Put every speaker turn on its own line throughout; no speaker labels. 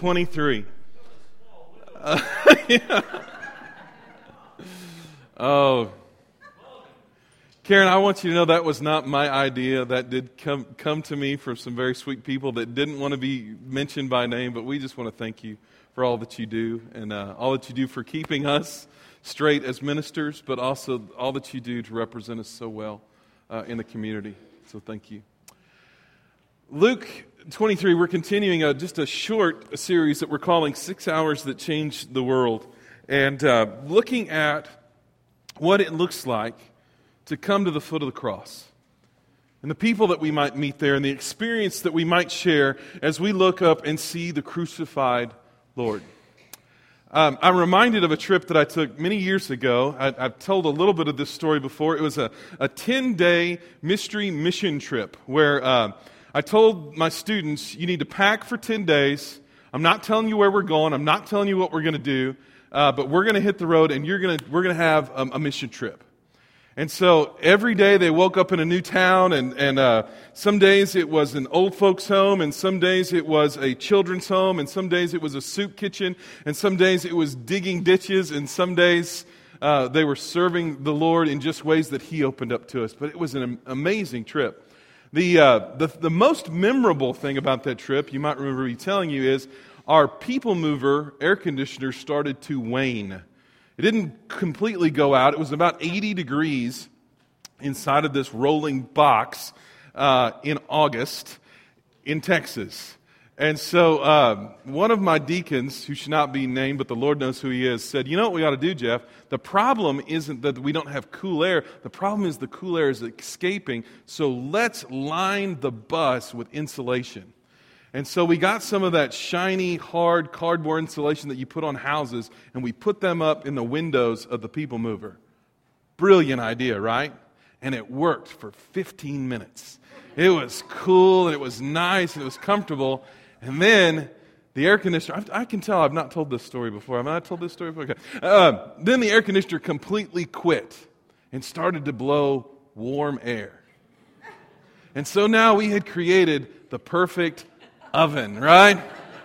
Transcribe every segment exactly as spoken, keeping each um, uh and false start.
twenty-three. Uh, yeah. Oh, Karen, I want you to know that was not my idea. That did come come to me from some very sweet people that didn't want to be mentioned by name, but we just want to thank you for all that you do and uh, all that you do for keeping us straight as ministers, but also all that you do to represent us so well uh, in the community. So thank you. Luke twenty-three, we're continuing a, just a short series that we're calling Six Hours That Changed the World, and uh, looking at what it looks like to come to the foot of the cross, and the people that we might meet there, and the experience that we might share as we look up and see the crucified Lord. Um, I'm reminded of a trip that I took many years ago. I, I've told a little bit of this story before. It was a, a ten-day mystery mission trip where uh, I told my students, you need to pack for ten days. I'm not telling you where we're going. I'm not telling you what we're going to do, uh, but we're going to hit the road, and you're going to we're going to have um, a mission trip. And so every day they woke up in a new town, and, and uh, some days it was an old folks' home, and some days it was a children's home, and some days it was a soup kitchen, and some days it was digging ditches, and some days uh, they were serving the Lord in just ways that He opened up to us. But it was an amazing trip. The, uh, the, the most memorable thing about that trip, you might remember me telling you, is our people mover air conditioner started to wane. It didn't completely go out. It was about eighty degrees inside of this rolling box uh, in August in Texas. And so uh, one of my deacons, who should not be named, but the Lord knows who he is, said, you know what we ought to do, Jeff? The problem isn't that we don't have cool air. The problem is the cool air is escaping. So let's line the bus with insulation. And so we got some of that shiny, hard cardboard insulation that you put on houses, and we put them up in the windows of the people mover. Brilliant idea, right? And it worked for fifteen minutes. It was cool, and it was nice, and it was comfortable. And then the air conditioner, I, I can tell I've not told this story before. Have I not told this story before? Okay. Uh, then the air conditioner completely quit and started to blow warm air. And so now we had created the perfect oven, right?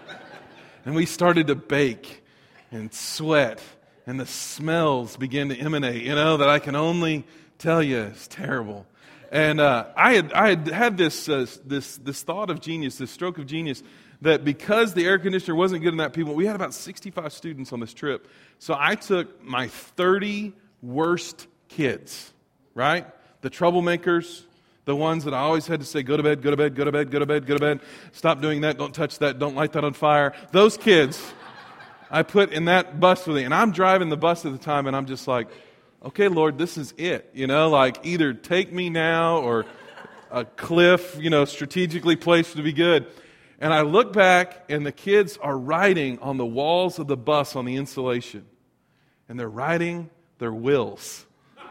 And we started to bake and sweat, and the smells began to emanate, you know, that I can only tell you is terrible. And uh, I had I had had this uh, this this thought of genius, this stroke of genius, that because the air conditioner wasn't good in that people, we had about sixty-five students on this trip. So I took my thirty worst kids, right? The troublemakers, the ones that I always had to say, go to bed, go to bed, go to bed, go to bed, go to bed. Stop doing that, don't touch that, don't light that on fire. Those kids I put in that bus with me. And I'm driving the bus at the time, and I'm just like, okay, Lord, this is it. You know, like either take me now or a cliff, you know, strategically placed to be good. And I look back, and the kids are writing on the walls of the bus on the insulation. And they're writing their wills.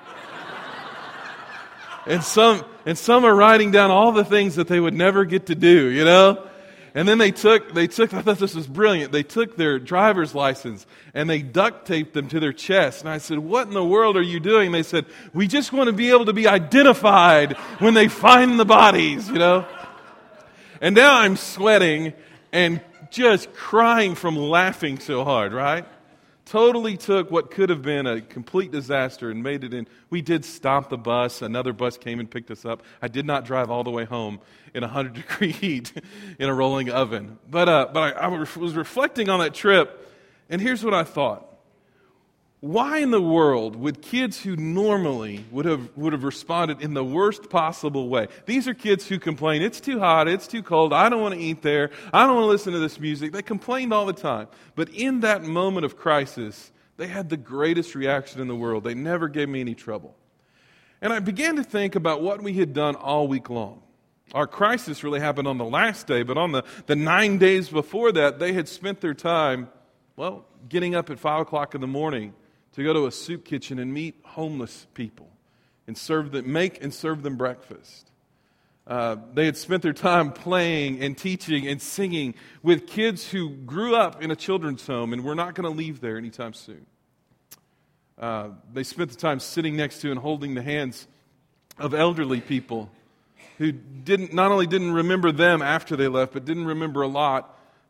And some and some are writing down all the things that they would never get to do, you know? And then they took, they took, I thought this was brilliant, they took their driver's license and they duct taped them to their chest. And I said, what in the world are you doing? They said, we just want to be able to be identified when they find the bodies, you know? And now I'm sweating and just crying from laughing so hard, right? Totally took what could have been a complete disaster and made it in. We did stop the bus. Another bus came and picked us up. I did not drive all the way home in one hundred degree heat in a rolling oven. But uh, but I, I was reflecting on that trip, and here's what I thought. Why in the world would kids who normally would have would have responded in the worst possible way? These are kids who complain, it's too hot, it's too cold, I don't want to eat there, I don't want to listen to this music. They complained all the time. But in that moment of crisis, they had the greatest reaction in the world. They never gave me any trouble. And I began to think about what we had done all week long. Our crisis really happened on the last day, but on the, the nine days before that, they had spent their time, well, getting up at five o'clock in the morning to go to a soup kitchen and meet homeless people and serve them, make and serve them breakfast. Uh, they had spent their time playing and teaching and singing with kids who grew up in a children's home and were not going to leave there anytime soon. Uh, they spent the time sitting next to and holding the hands of elderly people who didn't not only didn't remember them after they left, but didn't remember a lot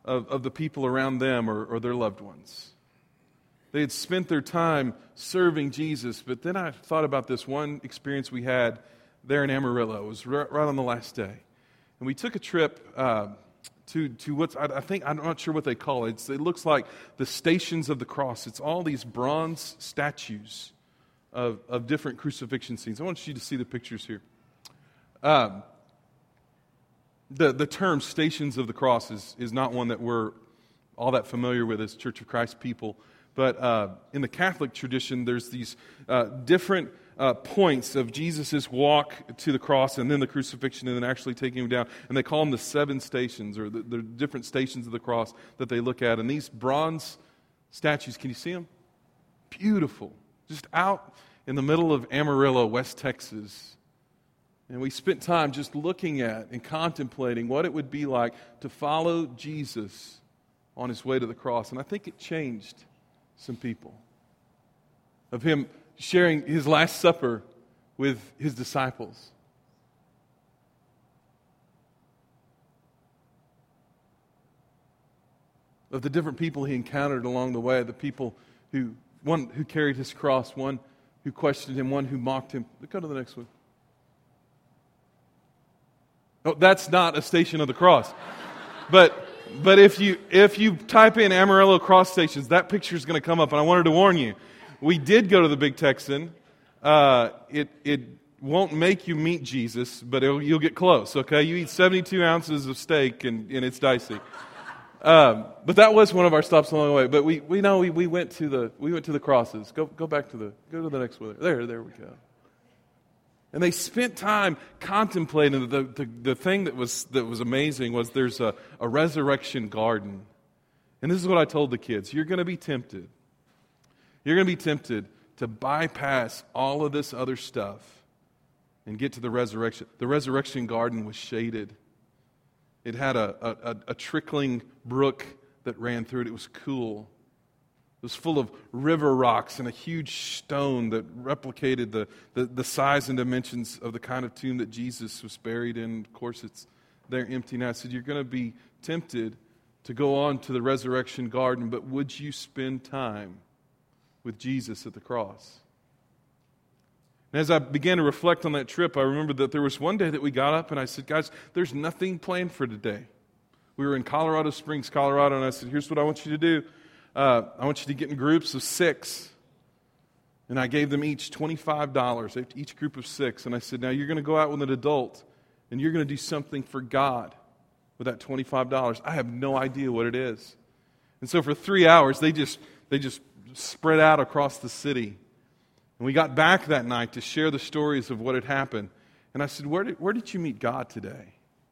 of, of the people around them or, or their loved ones. They had spent their time serving Jesus, but then I thought about this one experience we had there in Amarillo. It was right, right on the last day. And we took a trip uh, to, to what's, I, I think, I'm not sure what they call it. It's, it looks like the Stations of the Cross. It's all these bronze statues of, of different crucifixion scenes. I want you to see the pictures here. Um, the, the term Stations of the Cross is, is not one that we're all that familiar with as Church of Christ people. But uh, in the Catholic tradition, there's these uh, different uh, points of Jesus' walk to the cross and then the crucifixion and then actually taking him down. And they call them the seven stations, or the, the different stations of the cross that they look at. And these bronze statues, can you see them? Beautiful. Just out in the middle of Amarillo, West Texas. And we spent time just looking at and contemplating what it would be like to follow Jesus on his way to the cross. And I think it changed some people, of him sharing his Last Supper with his disciples. Of the different people he encountered along the way, the people who, one who carried his cross, one who questioned him, one who mocked him. Go to the next one. Oh, that's not a station of the cross. But But if you if you type in Amarillo cross stations, that picture is going to come up. And I wanted to warn you, we did go to the Big Texan. Uh, it it won't make you meet Jesus, but it'll, you'll get close. Okay, you eat seventy-two ounces of steak, and, and it's dicey. Um, but that was one of our stops along the way. But we we know we, we went to the we went to the crosses. Go go back to the go to the next one. There there we go. And they spent time contemplating. The, the, the thing that was that was amazing was there's a, a resurrection garden. And this is what I told the kids. You're going to be tempted. You're going to be tempted to bypass all of this other stuff and get to the resurrection. The resurrection garden was shaded. It had a, a, a trickling brook that ran through it. It was cool. It was full of river rocks and a huge stone that replicated the, the, the size and dimensions of the kind of tomb that Jesus was buried in. Of course, it's there empty now. I said, you're going to be tempted to go on to the resurrection garden, but would you spend time with Jesus at the cross? And as I began to reflect on that trip, I remembered that there was one day that we got up and I said, guys, there's nothing planned for today. We were in Colorado Springs, Colorado, and I said, here's what I want you to do. Uh, I want you to get in groups of six. And I gave them each twenty-five dollars, each group of six. And I said, now you're going to go out with an adult, and you're going to do something for God with that twenty-five dollars. I have no idea what it is. And so for three hours, they just they just spread out across the city. And we got back that night to share the stories of what had happened. And I said, where did, where did you meet God today?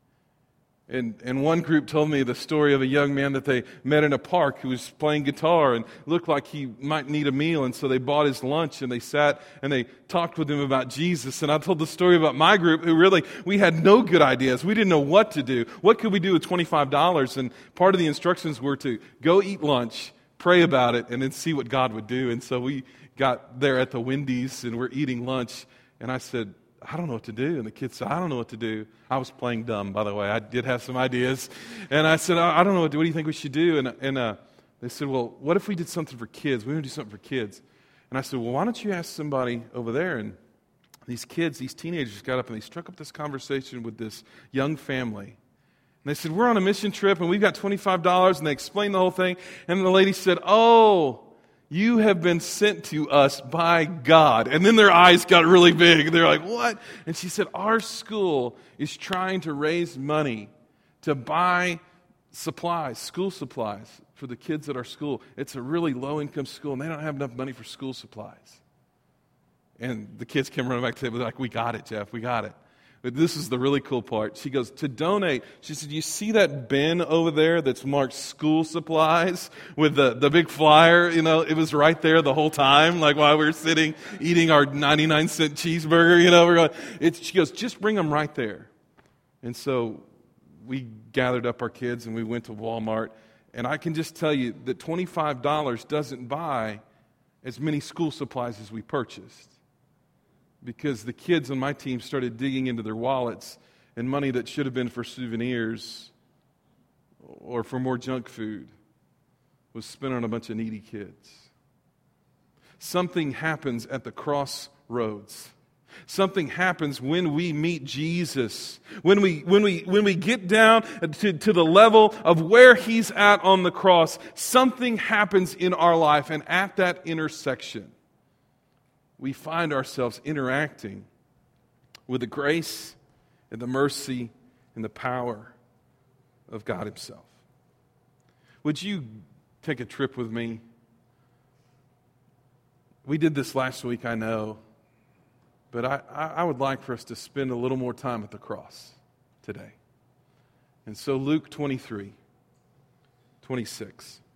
And and one group told me the story of a young man that they met in a park who was playing guitar and looked like he might need a meal. And so they bought his lunch and they sat and they talked with him about Jesus. And I told the story about my group who really, we had no good ideas. We didn't know what to do. What could we do with twenty-five dollars? And part of the instructions were to go eat lunch, pray about it, and then see what God would do. And so we got there at the Wendy's and we're eating lunch. And I said, I don't know what to do. And the kids said, I don't know what to do. I was playing dumb, by the way. I did have some ideas. And I said, I don't know what to do. What do you think we should do? And, and uh, they said, well, what if we did something for kids? We want to do something for kids. And I said, well, why don't you ask somebody over there? And these kids, these teenagers got up and they struck up this conversation with this young family. And they said, we're on a mission trip and we've got twenty-five dollars. And they explained the whole thing. And the lady said, oh, you have been sent to us by God. And then their eyes got really big. They're like, what? And she said, our school is trying to raise money to buy supplies, school supplies for the kids at our school. It's a really low-income school, and they don't have enough money for school supplies. And the kids came running back to them, like, we got it, Jeff, we got it. But this is the really cool part. She goes, to donate, she said, you see that bin over there that's marked school supplies with the, the big flyer? You know, it was right there the whole time, like while we were sitting eating our ninety-nine cent cheeseburger, you know. We're going, it, she goes, just bring them right there. And so we gathered up our kids and we went to Walmart. And I can just tell you that twenty-five dollars doesn't buy as many school supplies as we purchased. Because the kids on my team started digging into their wallets, and money that should have been for souvenirs or for more junk food was spent on a bunch of needy kids. Something happens at the crossroads. Something happens when we meet Jesus. When we when we when we get down to, to the level of where He's at on the cross, something happens in our life, and at that intersection, we find ourselves interacting with the grace and the mercy and the power of God Himself. Would you take a trip with me? We did this last week, I know, but I, I would like for us to spend a little more time at the cross today. And so Luke twenty-three, twenty-six.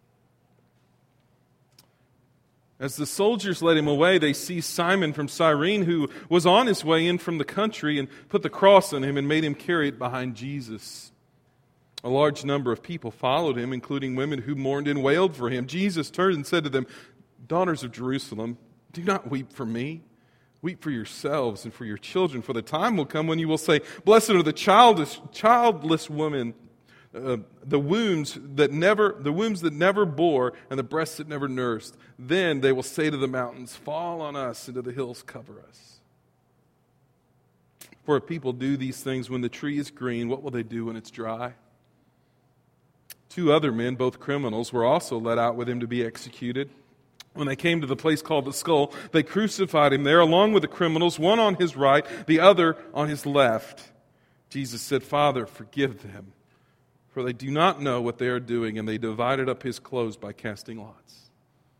As the soldiers led him away, they seized Simon from Cyrene, who was on his way in from the country, and put the cross on him and made him carry it behind Jesus. A large number of people followed him, including women who mourned and wailed for him. Jesus turned and said to them, "Daughters of Jerusalem, do not weep for me. Weep for yourselves and for your children, for the time will come when you will say, 'Blessed are the childless, childless women, uh, the wombs that never, the wombs that never bore, and the breasts that never nursed.' Then they will say to the mountains, 'Fall on us,' and to the hills, 'Cover us.' For if people do these things when the tree is green, what will they do when it's dry?" Two other men, both criminals, were also led out with him to be executed. When they came to the place called the Skull, they crucified him there along with the criminals, one on his right, the other on his left. Jesus said, "Father, forgive them, for they do not know what they are doing." And they divided up his clothes by casting lots.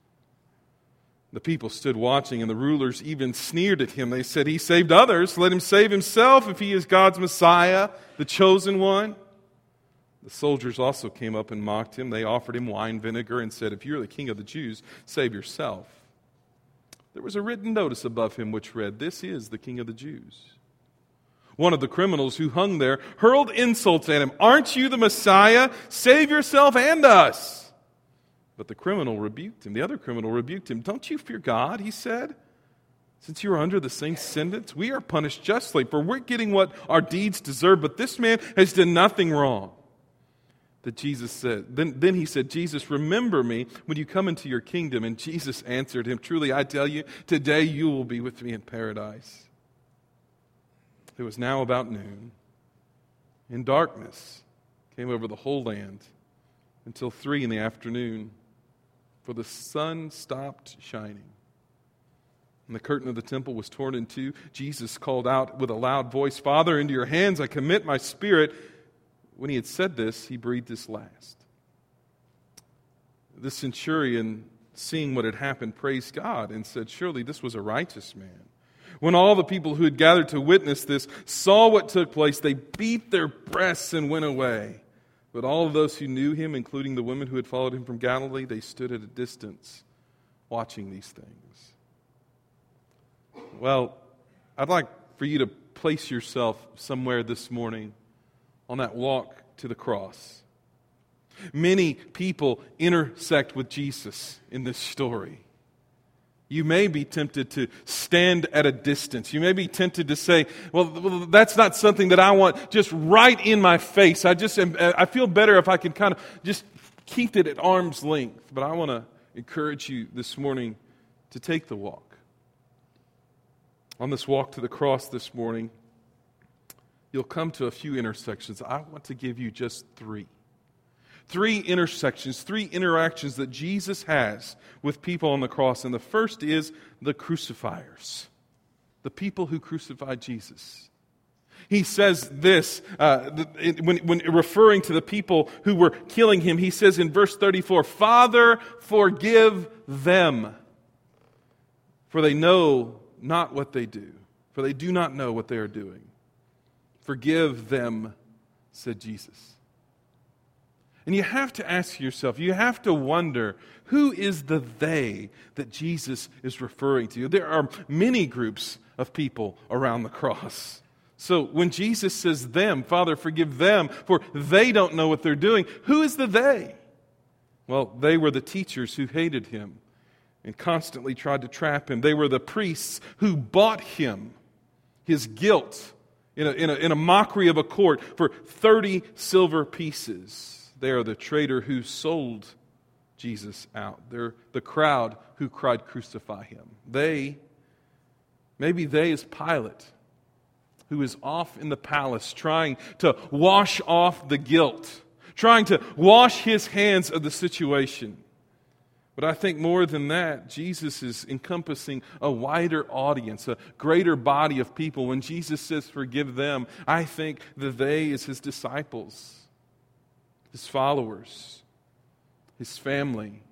The people stood watching, and the rulers even sneered at him. They said, "He saved others. Let him save himself if he is God's Messiah, the chosen one." The soldiers also came up and mocked him. They offered him wine vinegar and said, "If you're the king of the Jews, save yourself." There was a written notice above him which read, "This is the king of the Jews." One of the criminals who hung there hurled insults at him. "Aren't you the Messiah? Save yourself and us." But the criminal rebuked him. The other criminal rebuked him. "Don't you fear God," he said, "since you are under the same sentence? We are punished justly, for we're getting what our deeds deserve, but this man has done nothing wrong." That Jesus said, then, then he said, "Jesus, remember me when you come into your kingdom." And Jesus answered him, "Truly I tell you, today you will be with me in paradise." It was now about noon, and darkness came over the whole land until three in the afternoon, for the sun stopped shining. And the curtain of the temple was torn in two. Jesus called out with a loud voice, "Father, into your hands I commit my spirit." When he had said this, he breathed his last. The centurion, seeing what had happened, praised God and said, "Surely this was a righteous man." When all the people who had gathered to witness this saw what took place, they beat their breasts and went away. But all of those who knew him, including the women who had followed him from Galilee, they stood at a distance watching these things. Well, I'd like for you to place yourself somewhere this morning on that walk to the cross. Many people intersect with Jesus in this story. You may be tempted to stand at a distance. You may be tempted to say, well, that's not something that I want just right in my face. I just I feel better if I can kind of just keep it at arm's length. But I want to encourage you this morning to take the walk. On this walk to the cross this morning, you'll come to a few intersections. I want to give you just three. Three intersections, three interactions that Jesus has with people on the cross. And the first is the crucifiers, the people who crucified Jesus. He says this, uh, when, when referring to the people who were killing him, he says in verse thirty-four, "Father, forgive them, for they know not what they do, for they do not know what they are doing." "Forgive them," said Jesus. And you have to ask yourself, you have to wonder, who is the they that Jesus is referring to? There are many groups of people around the cross. So when Jesus says them, "Father, forgive them, for they don't know what they're doing," who is the they? Well, they were the teachers who hated him and constantly tried to trap him. They were the priests who bought him, his guilt, In a, in, a, in a mockery of a court for thirty silver pieces. They are the traitor who sold Jesus out. They're the crowd who cried, "Crucify him." They, maybe they is Pilate, who is off in the palace trying to wash off the guilt, trying to wash his hands of the situation. But I think more than that, Jesus is encompassing a wider audience, a greater body of people. When Jesus says, "Forgive them," I think the they is his disciples, his followers, his family,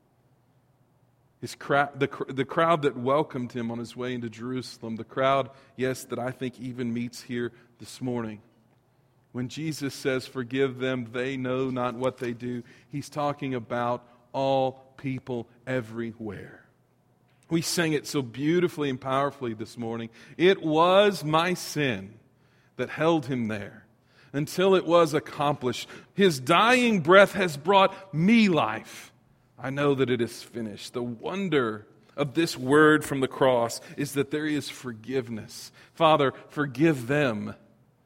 his cra- the, the crowd that welcomed him on his way into Jerusalem, the crowd, yes, that I think even meets here this morning. When Jesus says, "Forgive them, they know not what they do," he's talking about all people everywhere. We sang it so beautifully and powerfully this morning. It was my sin that held him there until it was accomplished. His dying breath has brought me life. I know that it is finished. The wonder of this word from the cross is that there is forgiveness. Father, forgive them,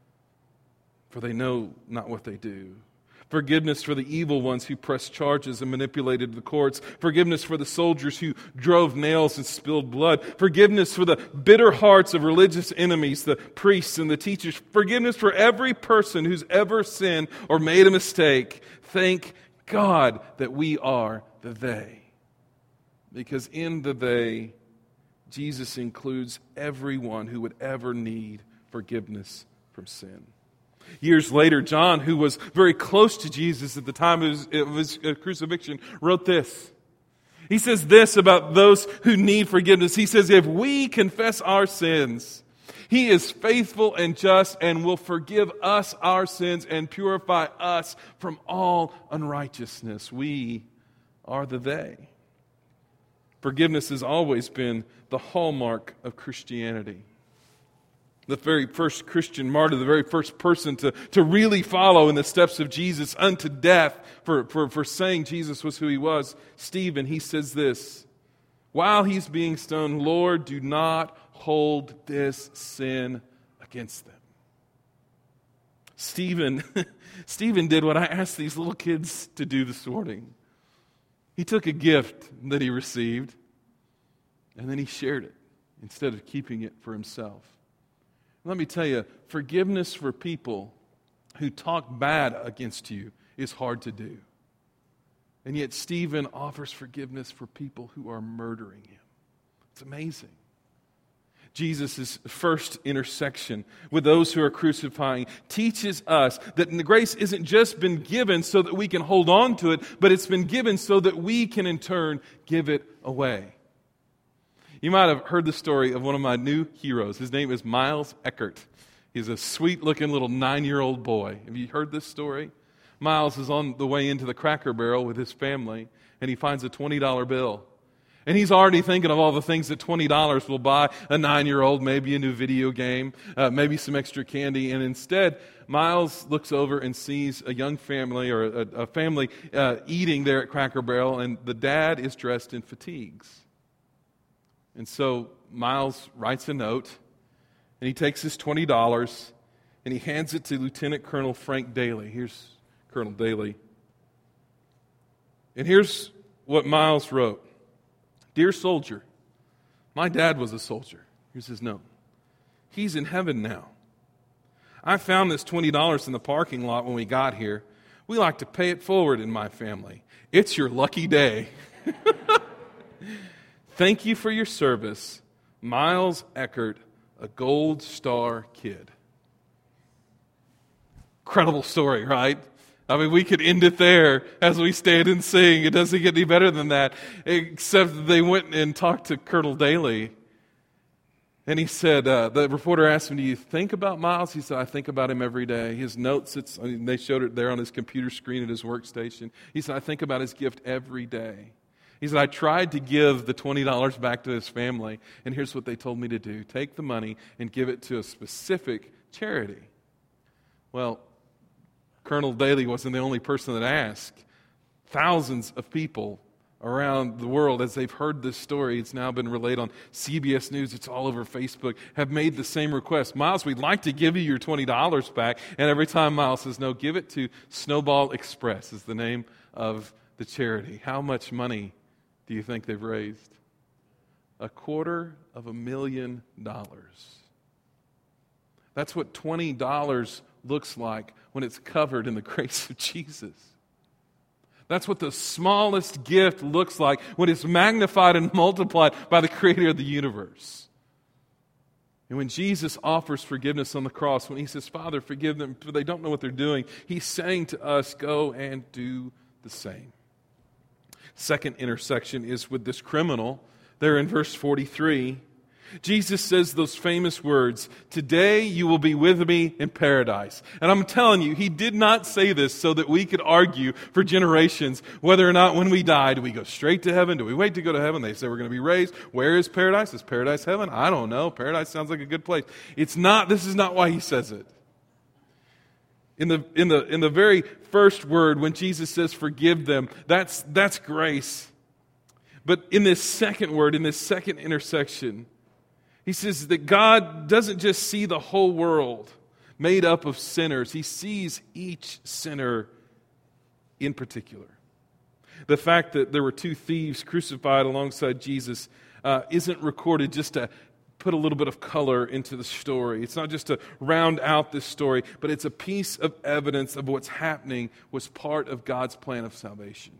for they know not what they do. Forgiveness for the evil ones who pressed charges and manipulated the courts. Forgiveness for the soldiers who drove nails and spilled blood. Forgiveness for the bitter hearts of religious enemies, the priests and the teachers. Forgiveness for every person who's ever sinned or made a mistake. Thank God that we are the they. Because in the they, Jesus includes everyone who would ever need forgiveness from sin. Years later, John, who was very close to Jesus at the time of his, of his crucifixion, wrote this. He says this about those who need forgiveness. He says, "If we confess our sins, He is faithful and just and will forgive us our sins and purify us from all unrighteousness." We are the they. Forgiveness has always been the hallmark of Christianity. The very first Christian martyr, the very first person to, to really follow in the steps of Jesus unto death for, for, for saying Jesus was who he was, Stephen, he says this, while he's being stoned, "Lord, do not hold this sin against them." Stephen, Stephen did what I asked these little kids to do this morning. He took a gift that he received, and then he shared it instead of keeping it for himself. Let me tell you, forgiveness for people who talk bad against you is hard to do. And yet Stephen offers forgiveness for people who are murdering him. It's amazing. Jesus' first intersection with those who are crucifying teaches us that the grace isn't just been given so that we can hold on to it, but it's been given so that we can in turn give it away. You might have heard the story of one of my new heroes. His name is Miles Eckert. He's a sweet-looking little nine-year-old boy. Have you heard this story? Miles is on the way into the Cracker Barrel with his family, and he finds a twenty dollar bill. And he's already thinking of all the things that twenty dollars will buy a nine-year-old, maybe a new video game, uh, maybe some extra candy. And instead, Miles looks over and sees a young family or a, a family uh, eating there at Cracker Barrel, and the dad is dressed in fatigues. And so Miles writes a note, and he takes his twenty dollars, and he hands it to Lieutenant Colonel Frank Daly. Here's Colonel Daly. And here's what Miles wrote. "Dear soldier, my dad was a soldier." Here's his note. "He's in heaven now. I found this twenty dollars in the parking lot when we got here. We like to pay it forward in my family. It's your lucky day. Thank you for your service, Miles Eckert, a Gold Star kid." Incredible story, right? I mean, we could end it there as we stand and sing. It doesn't get any better than that, except that they went and talked to Colonel Daly. And he said, uh, the reporter asked him, "Do you think about Miles?" He said, "I think about him every day. His note sits," I mean, they showed it there on his computer screen at his workstation. He said, "I think about his gift every day." He said, "I tried to give the twenty dollars back to his family, and here's what they told me to do. Take the money and give it to a specific charity." Well, Colonel Daly wasn't the only person that asked. Thousands of people around the world, as they've heard this story, it's now been relayed on C B S News, it's all over Facebook, have made the same request. Miles, we'd like to give you your twenty dollars back. And every time Miles says, no, give it to Snowball Express is the name of the charity. How much money do you think they've raised? A quarter of a million dollars. That's what twenty dollars looks like when it's covered in the grace of Jesus. That's what the smallest gift looks like when it's magnified and multiplied by the Creator of the universe. And when Jesus offers forgiveness on the cross, when he says, Father, forgive them, for they don't know what they're doing, he's saying to us, go and do the same. Second intersection is with this criminal. There in verse forty-three, Jesus says those famous words, today you will be with me in paradise. And I'm telling you, he did not say this so that we could argue for generations whether or not when we die, do we go straight to heaven? Do we wait to go to heaven? They say we're going to be raised. Where is paradise? Is paradise heaven? I don't know. Paradise sounds like a good place. It's not, this is not why he says it. In the, in the, in the very first word, when Jesus says forgive them, that's, that's grace. But in this second word, in this second intersection, he says that God doesn't just see the whole world made up of sinners. He sees each sinner in particular. The fact that there were two thieves crucified alongside Jesus uh, isn't recorded just to put a little bit of color into the story. It's not just to round out this story, but it's a piece of evidence of what's happening was part of God's plan of salvation.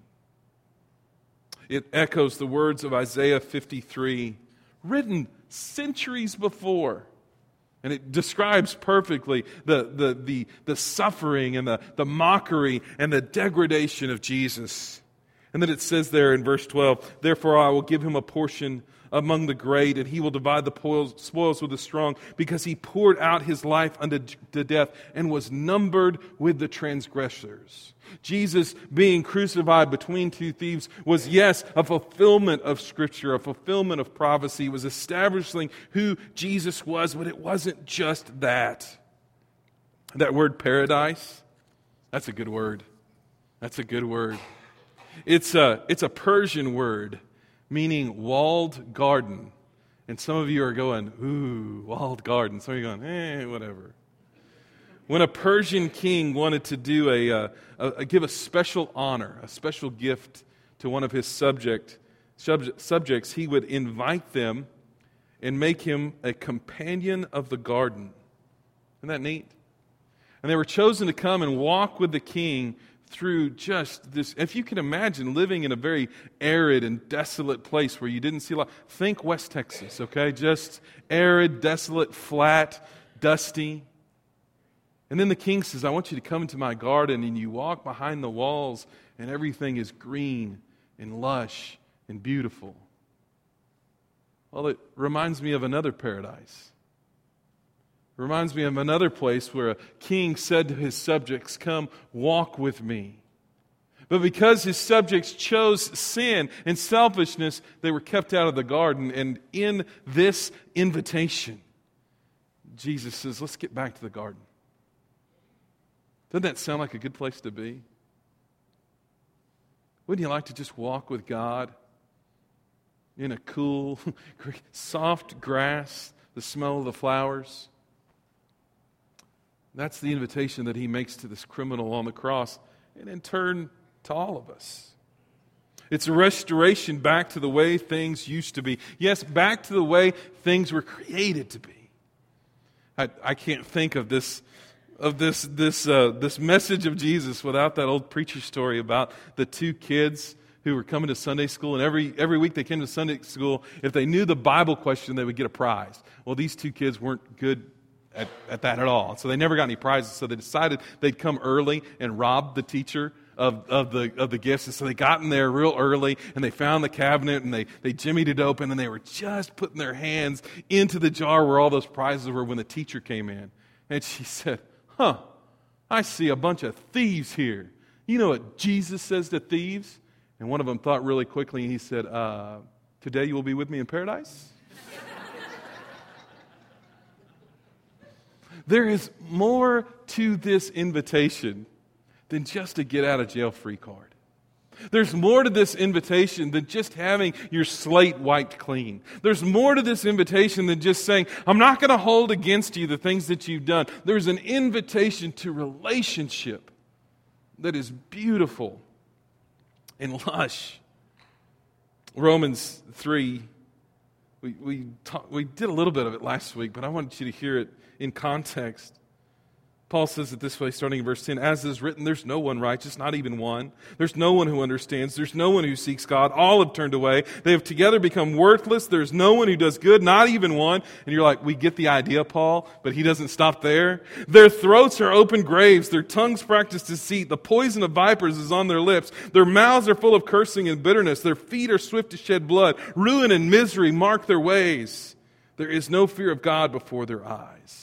It echoes the words of Isaiah fifty-three, written centuries before. And it describes perfectly the, the, the, the suffering and the, the mockery and the degradation of Jesus. And then it says there in verse twelve, therefore I will give him a portion among the great, and he will divide the spoils with the strong, because he poured out his life unto death and was numbered with the transgressors. Jesus being crucified between two thieves was, yes, a fulfillment of Scripture, a fulfillment of prophecy. It was establishing who Jesus was, but it wasn't just that. That word paradise, that's a good word. That's a good word. It's a, it's a Persian word meaning walled garden. And some of you are going, ooh, walled garden. Some of you are going, eh, whatever. When a Persian king wanted to do a, a, a give a special honor, a special gift to one of his subject, subject subjects, he would invite them and make him a companion of the garden. Isn't that neat? And they were chosen to come and walk with the king through just this. If you can imagine living in a very arid and desolate place where you didn't see a lot, think West Texas, okay? Just arid, desolate, flat, dusty. And then the king says, I want you to come into my garden, and you walk behind the walls and everything is green and lush and beautiful. Well, it reminds me of another paradise. It reminds me of another place where a king said to his subjects, come walk with me. But because his subjects chose sin and selfishness, they were kept out of the garden. And in this invitation, Jesus says, let's get back to the garden. Doesn't that sound like a good place to be? Wouldn't you like to just walk with God in a cool, soft grass, the smell of the flowers? That's the invitation that he makes to this criminal on the cross, and in turn to all of us. It's a restoration back to the way things used to be. Yes, back to the way things were created to be. I, I can't think of this of this this uh, this message of Jesus without that old preacher story about the two kids who were coming to Sunday school, and every every week they came to Sunday school. If they knew the Bible question, they would get a prize. Well, these two kids weren't good At, at that at all. So they never got any prizes. So they decided they'd come early and rob the teacher of, of the of the gifts. And so they got in there real early, and they found the cabinet, and they, they jimmied it open, and they were just putting their hands into the jar where all those prizes were when the teacher came in. And she said, huh, I see a bunch of thieves here. You know what Jesus says to thieves? And one of them thought really quickly, and he said, uh, today you will be with me in paradise? There is more to this invitation than just a get out of jail free card. There's more to this invitation than just having your slate wiped clean. There's more to this invitation than just saying, I'm not going to hold against you the things that you've done. There's an invitation to relationship that is beautiful and lush. Romans three, we we, talk, we did a little bit of it last week, but I wanted you to hear it in context. Paul says it this way, starting in verse ten, as is written, there's no one righteous, not even one. There's no one who understands. There's no one who seeks God. All have turned away. They have together become worthless. There's no one who does good, not even one. And you're like, we get the idea, Paul, but he doesn't stop there. Their throats are open graves. Their tongues practice deceit. The poison of vipers is on their lips. Their mouths are full of cursing and bitterness. Their feet are swift to shed blood. Ruin and misery mark their ways. There is no fear of God before their eyes.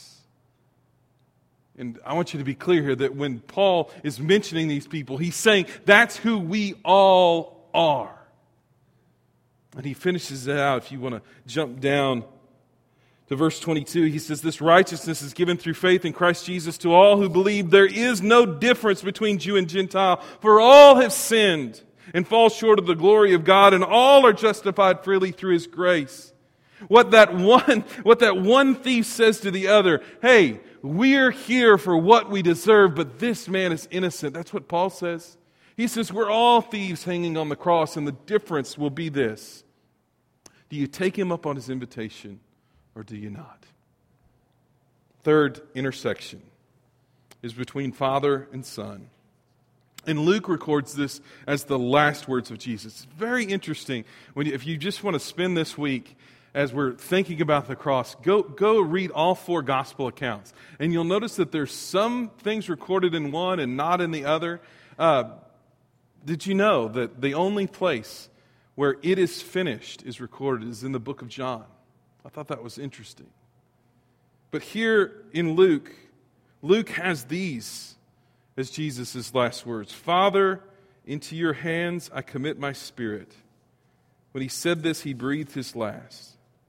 And I want you to be clear here that when Paul is mentioning these people, he's saying that's who we all are. And he finishes it out. If you want to jump down to verse twenty-two, he says, this righteousness is given through faith in Christ Jesus to all who believe. There is no difference between Jew and Gentile, for all have sinned and fall short of the glory of God, and all are justified freely through His grace. What that one, what that one thief says to the other, hey, we're here for what we deserve, but this man is innocent. That's what Paul says. He says we're all thieves hanging on the cross, and the difference will be this. Do you take him up on his invitation, or do you not? Third intersection is between Father and Son. And Luke records this as the last words of Jesus. It's very interesting. When you, if you just want to spend this week as we're thinking about the cross, go go read all four gospel accounts. And you'll notice that there's some things recorded in one and not in the other. Uh, did you know that the only place where it is finished is recorded is in the book of John? I thought that was interesting. But here in Luke, Luke has these as Jesus' last words. Father, into your hands I commit my spirit. When he said this, he breathed his last.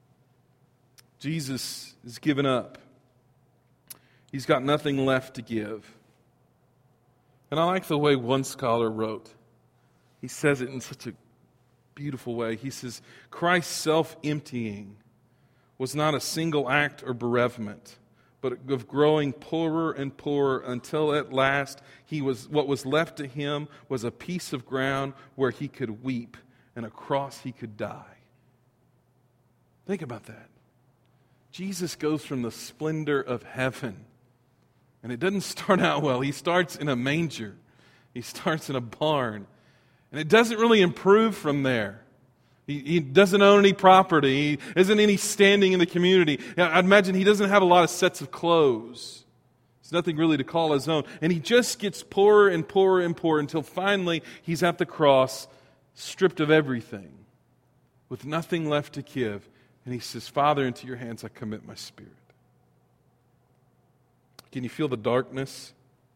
Jesus is given up. He's got nothing left to give. And I like the way one scholar wrote. He says it in such a beautiful way. He says, Christ's self-emptying was not a single act or bereavement, but of growing poorer and poorer until at last he was what was left to him was a piece of ground where he could weep and a cross he could die. Think about that. Jesus goes from the splendor of heaven, and it doesn't start out well. He starts in a manger. He starts in a barn, and it doesn't really improve from there. He, he doesn't own any property. He isn't any standing in the community. I'd imagine he doesn't have a lot of sets of clothes. There's nothing really to call his own. And he just gets poorer and poorer and poorer until finally he's at the cross, stripped of everything, with nothing left to give. And he says, Father, into your hands I commit my spirit. Can you feel the darkness?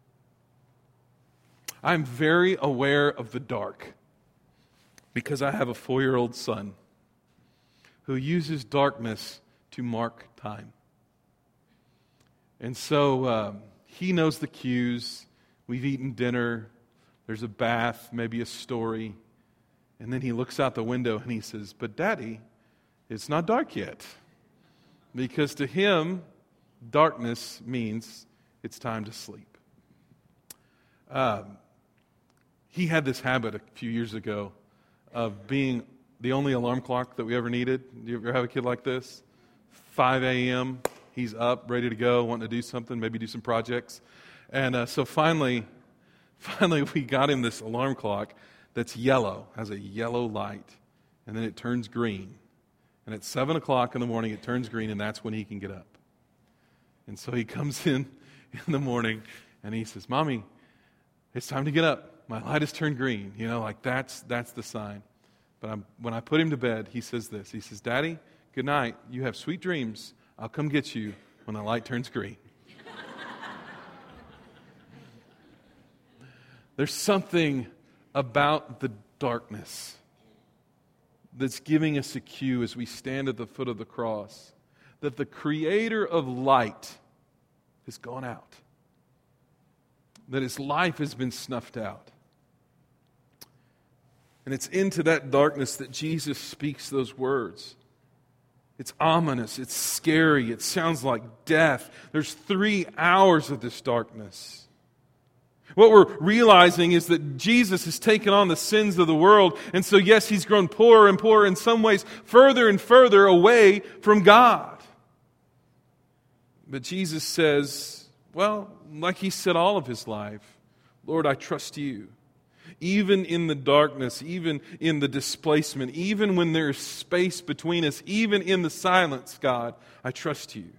I'm very aware of the dark because I have a four-year-old son who uses darkness to mark time. And so um, he knows the cues. We've eaten dinner. There's a bath, maybe a story. And then he looks out the window and he says, but Daddy, it's not dark yet. Because to him, darkness means it's time to sleep. Um, he had this habit a few years ago of being the only alarm clock that we ever needed. Do you ever have a kid like this? five a.m., he's up, ready to go, wanting to do something, maybe do some projects. And uh, so finally, finally we got him this alarm clock that's yellow, has a yellow light, and then it turns green. And at seven o'clock in the morning, it turns green, and that's when he can get up. And so he comes in in the morning, and he says, Mommy, it's time to get up. My light has turned green. You know, like that's that's the sign. But I'm, when I put him to bed, he says this. He says, Daddy, good night. You have sweet dreams. I'll come get you when the light turns green. There's something about the darkness that's giving us a cue as we stand at the foot of the cross that the creator of light has gone out, that his life has been snuffed out. And it's into that darkness that Jesus speaks those words. It's ominous. It's scary. It sounds like death. There's three hours of this darkness. What we're realizing is that Jesus has taken on the sins of the world. And so, yes, He's grown poorer and poorer, in some ways further and further away from God. But Jesus says, well, like He said all of His life, Lord, I trust You. Even in the darkness, even in the displacement, even when there's space between us, even in the silence, God, I trust You.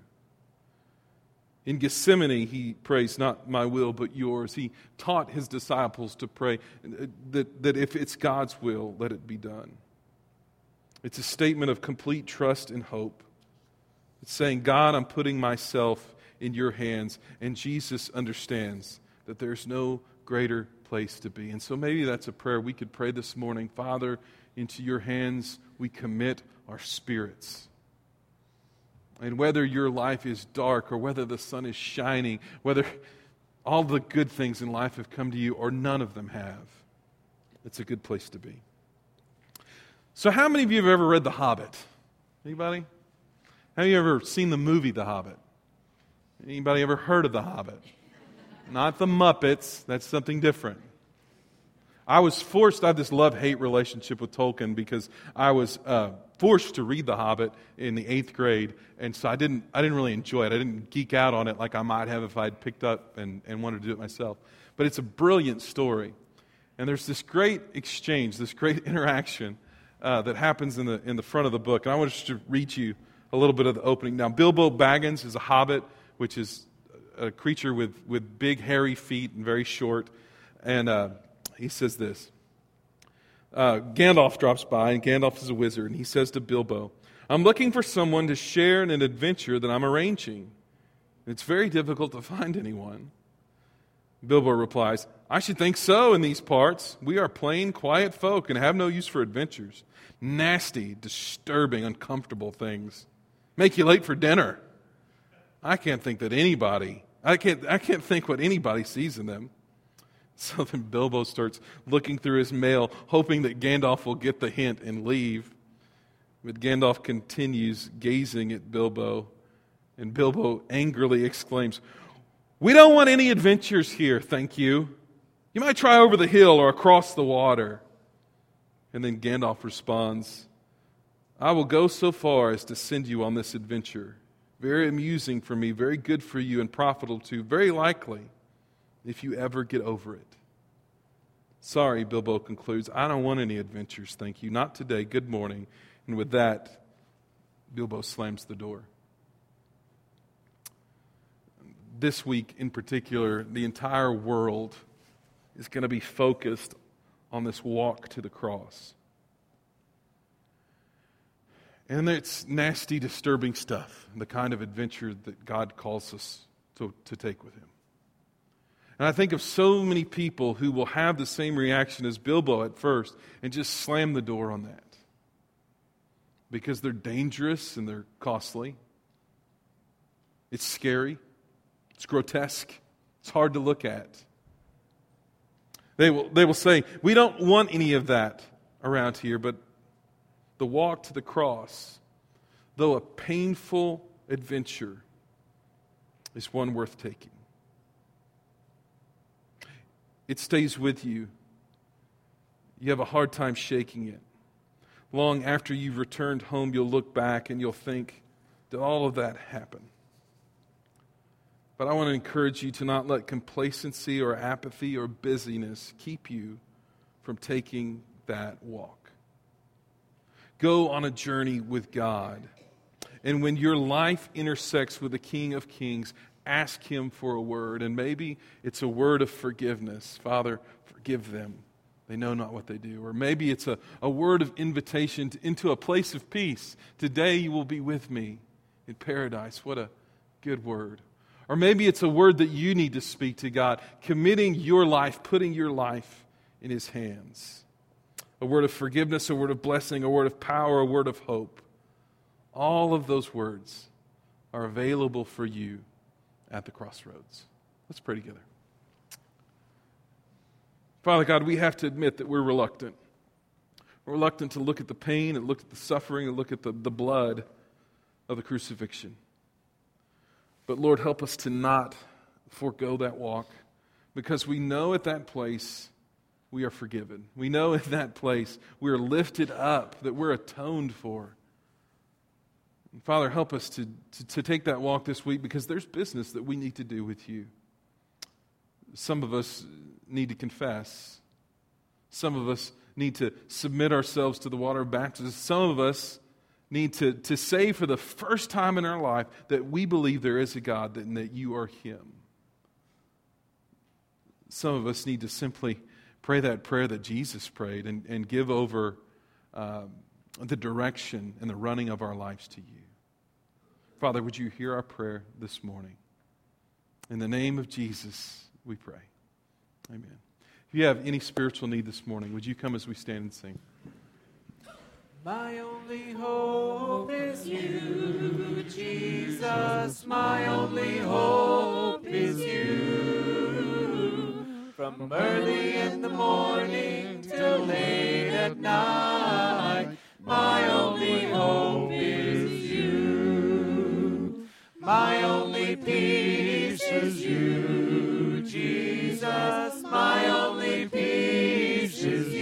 In Gethsemane, He prays, not my will, but Yours. He taught His disciples to pray that, that if it's God's will, let it be done. It's a statement of complete trust and hope. It's saying, God, I'm putting myself in Your hands. And Jesus understands that there's no greater place to be. And so maybe that's a prayer we could pray this morning. Father, into Your hands we commit our spirits. And whether your life is dark or whether the sun is shining, whether all the good things in life have come to you or none of them have, it's a good place to be. So how many of you have ever read The Hobbit? Anybody? Have you ever seen the movie The Hobbit? Anybody ever heard of The Hobbit? Not the Muppets. That's something different. I was forced, I have this love-hate relationship with Tolkien because I was uh, forced to read The Hobbit in the eighth grade, and so I didn't I didn't really enjoy it. I didn't geek out on it like I might have if I'd picked up and, and wanted to do it myself. But it's a brilliant story. And there's this great exchange, this great interaction uh, that happens in the in the front of the book. And I want to read you a little bit of the opening. Now, Bilbo Baggins is a hobbit, which is a creature with, with big hairy feet and very short. And uh, he says this. Uh, Gandalf drops by, and Gandalf is a wizard, and he says to Bilbo, I'm looking for someone to share in an adventure that I'm arranging. It's very difficult to find anyone. Bilbo replies, I should think so in these parts. We are plain, quiet folk and have no use for adventures. Nasty, disturbing, uncomfortable things. Make you late for dinner. I can't think that anybody, I can't, I can't think what anybody sees in them. So then Bilbo starts looking through his mail, hoping that Gandalf will get the hint and leave. But Gandalf continues gazing at Bilbo, and Bilbo angrily exclaims, We don't want any adventures here, thank you. You might try over the hill or across the water. And then Gandalf responds, I will go so far as to send you on this adventure. Very amusing for me, very good for you, and profitable too, very likely, if you ever get over it. Sorry, Bilbo concludes, I don't want any adventures, thank you. Not today, good morning. And with that, Bilbo slams the door. This week in particular, the entire world is going to be focused on this walk to the cross. And it's nasty, disturbing stuff, the kind of adventure that God calls us to, to take with Him. And I think of so many people who will have the same reaction as Bilbo at first and just slam the door on that. Because they're dangerous and they're costly. It's scary. It's grotesque. It's hard to look at. They will, they will say, we don't want any of that around here, but the walk to the cross, though a painful adventure, is one worth taking. It stays with you. You have a hard time shaking it. Long after you've returned home, you'll look back and you'll think, did all of that happen? But I want to encourage you to not let complacency or apathy or busyness keep you from taking that walk. Go on a journey with God. And when your life intersects with the King of Kings, ask Him for a word. And maybe it's a word of forgiveness. Father, forgive them. They know not what they do. Or maybe it's a, a word of invitation to, into a place of peace. Today you will be with me in paradise. What a good word. Or maybe it's a word that you need to speak to God, committing your life, putting your life in His hands. A word of forgiveness, a word of blessing, a word of power, a word of hope. All of those words are available for you at the crossroads. Let's pray together. Father God, we have to admit that we're reluctant. We're reluctant to look at the pain and look at the suffering and look at the, the blood of the crucifixion. But Lord, help us to not forego that walk, because we know at that place we are forgiven. We know at that place we are lifted up, that we're atoned for. And Father, help us to, to, to take that walk this week, because there's business that we need to do with you. Some of us need to confess. Some of us need to submit ourselves to the water of baptism. Some of us need to, to say for the first time in our life that we believe there is a God and that you are Him. Some of us need to simply pray that prayer that Jesus prayed and, and give over uh, the direction and the running of our lives to you. Father, would you hear our prayer this morning? In the name of Jesus, we pray. Amen. If you have any spiritual need this morning, would you come as we stand and sing?
My only hope is you, Jesus. My only hope is you. From early in the morning till late at night, my only hope is you. My only peace is you, Jesus. My only peace is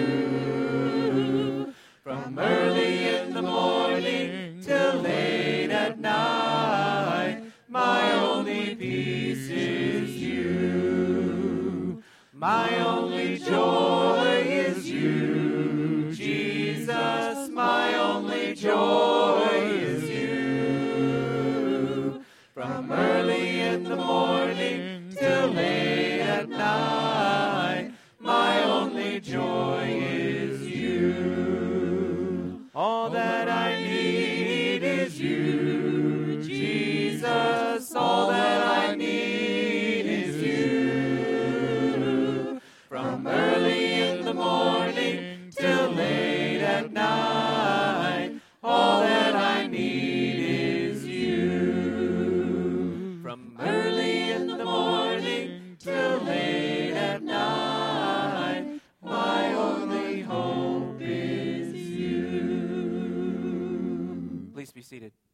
you. From early in the morning till late at night, my only peace is you. My only joy is you, Jesus. My only joy is you. From early in the morning till late at night, my only joy is you. All that I need is you, Jesus. All that I need is you. From early in the morning till late at night, all that I need is you. From early in the morning till late at night, my only hope is you. Please be seated.